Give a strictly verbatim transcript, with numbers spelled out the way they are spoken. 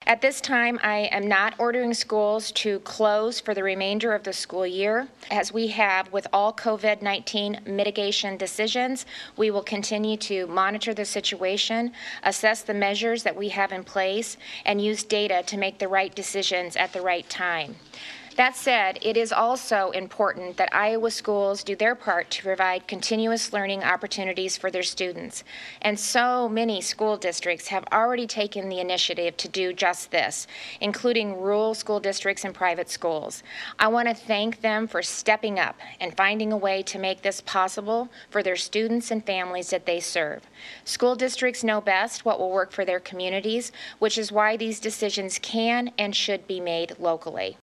At this time, I am not ordering schools to close for the remainder of the school year. As we have with all COVID nineteen mitigation decisions, we will continue to monitor the situation, assess the measures that we have in place, and use data to make the right decisions at the right time. That said, it is also important that Iowa schools do their part to provide continuous learning opportunities for their students. And so many school districts have already taken the initiative to do just this, including rural school districts and private schools. I want to thank them for stepping up and finding a way to make this possible for their students and families that they serve. School districts know best what will work for their communities, which is why these decisions can and should be made locally.